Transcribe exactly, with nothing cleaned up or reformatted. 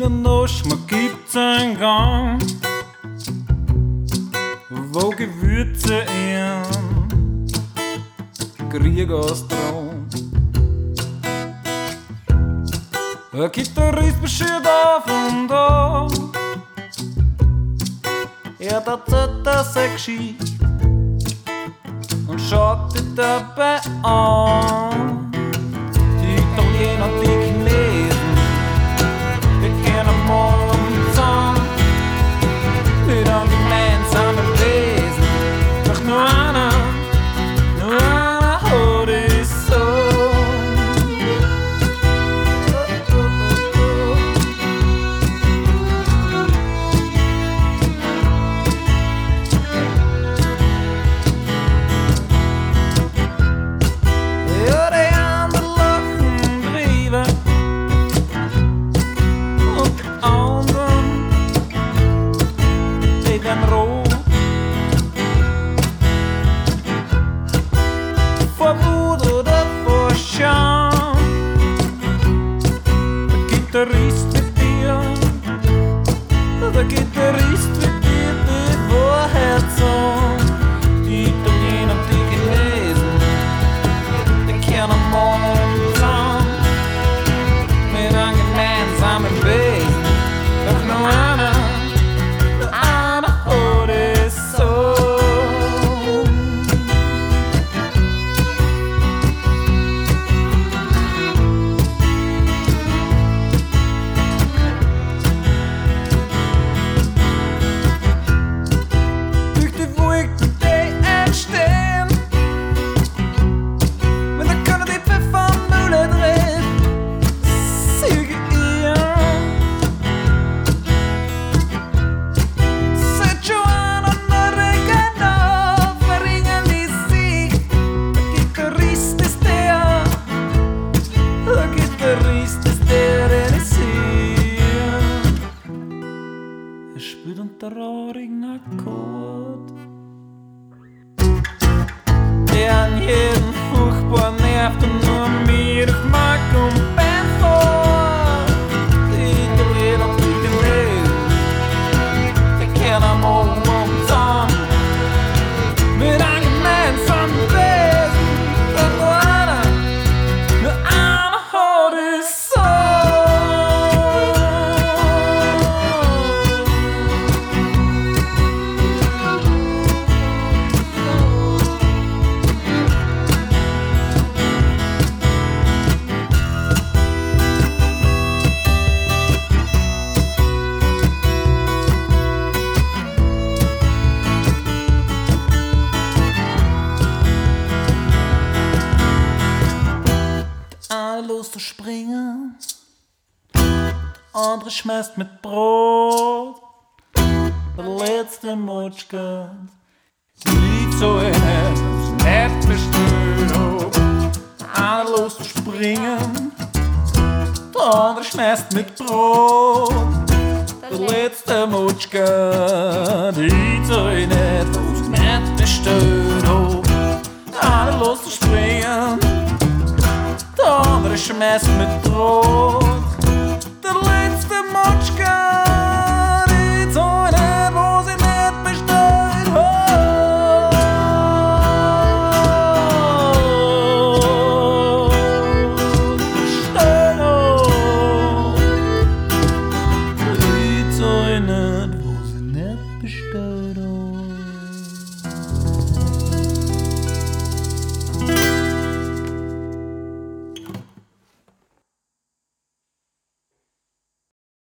jeder Nacht, man gibt's einen Gang, wo Gewürze in Krieg austragen. Ein Gitarrist beschert auf und ab, er erzählt seine Geschichte und schaut dich dabei an. Die Italiener, die Chinesen, wir kennen morgen zusammen mit einem gemeinsamen Wesen. Doch nur einer, nur einer hat es so. Ja, die anderen lachen drüber und die anderen, die werden rot vor Wut oder vor Scham. Der Gitarrist wird dir, der Gitarrist wird dir die Wahrheit sagen. Die Italiener, die Chinesen, die kennen morgen zusammen mit einem gemeinsamen Wesen. Doch nur einer, nur einer hat es so. Durch die Wolken, die entstehen, wenn der Körner die Pfeffermühle dreht, siege ihr. Seit Joanna und Oregano verringern die sich. Der Gitarrist ist der, der Gitarrist ist der, den ich sehe. Er spielt unter traurigen Akkord, der an jeden furchtbar nervt und nur mir durch Mark und Bein fährt. Die Italiener, die Chinesen, die kennen morgen zusammen mit einem gemeinsamen Wesen. Doch nur einer, nur einer hat es so. Der eine los zu springen, der andere schmeißt mit Brot, der letzte Mutschka liegt so in es nicht bestimmt. Der eine los zu springen, der andere schmeißt mit Brot, der letzte Mutschka liegt so in etwas nicht bestimmt. Der eine los zu springen, der andere schmeißt mit Brot, der letzte Mutschka